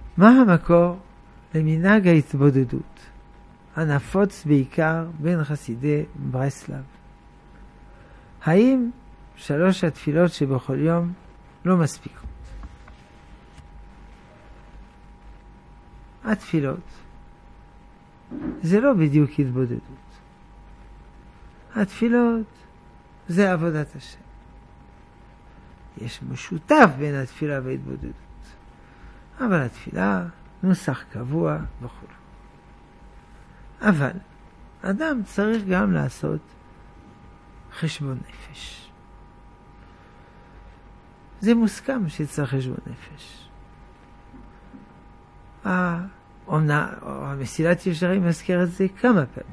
מה המקור למנהג ההתבודדות הנפוץ בעיקר בין חסידי ברסלב? האם 3 התפילות שבכל יום לא מספיקות? התפילות זה לא בדיוק התבודדות. התפילות זה עבודת השם. יש משותף בין התפילה וההתבודדות. אבל התפילה נוסח קבוע וכו'. אבל אדם צריך גם לעשות חשבון נפש. זה מוסכם שצריך חשבון נפש. המסילת ישרים מזכיר את זה כמה פעמים.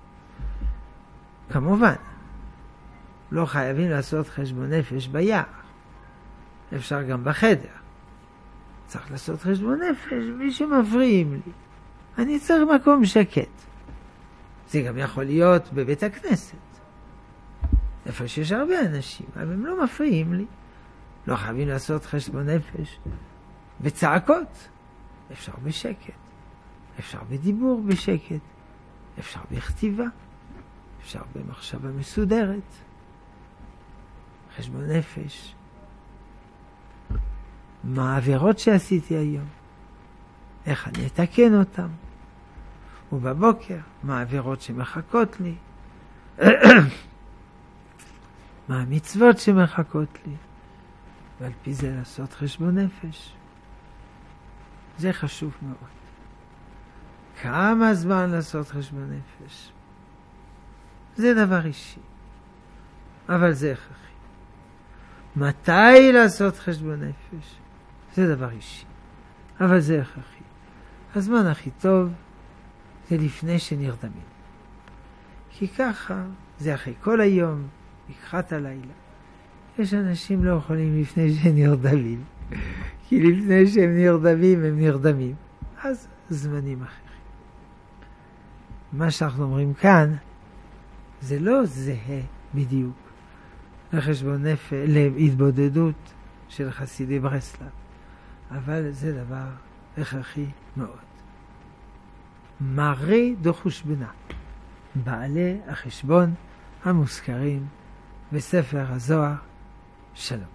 כמובן, לא חייבים לעשות חשבון נפש ביער. אפשר גם בחדר. צריך לעשות חשבון נפש בלי שמפריעים לי. אני צריך מקום שקט. זה גם יכול להיות בבית הכנסת. איפה שיש הרבה אנשים, אבל הם לא מפריעים לי. לא חייבים לעשות חשבון נפש בצעקות. אפשר בשקט. אפשר בדיבור בשקט. אפשר בכתיבה. אפשר במחשבה מסודרת. חשבון נפש. מה העבירות שעשיתי היום? איך אני אתקן אותם? ובבוקר, מה העבירות שמחכות לי? מה המצוות שמחכות לי? ועל פי זה לעשות חשבון נפש. זה חשוב מאוד. כמה זמן לעשות חשבון נפש? זה דבר אישי. אבל זה הכרחי. מתי לעשות חשבון נפש? זה דבר אישי. אבל זה הכרחי. הזמן הכי טוב זה לפני שנרדמים. כי ככה זה אחרי כל היום, לקראת הלילה. יש אנשים לא יכולים לפני שנרדמים. כי לפני שהם נרדמים, הם נרדמים. אז זמנים אחרים. מה שאנחנו אומרים כאן, זה לא זהה בדיוק לחשבון נפש, להתבודדות של חסידי ברסלב. אבל זה דבר הכרחי מאוד. מרי דחושבנה, בעלי החשבון המוזכרים בספר הזוהר. שלום.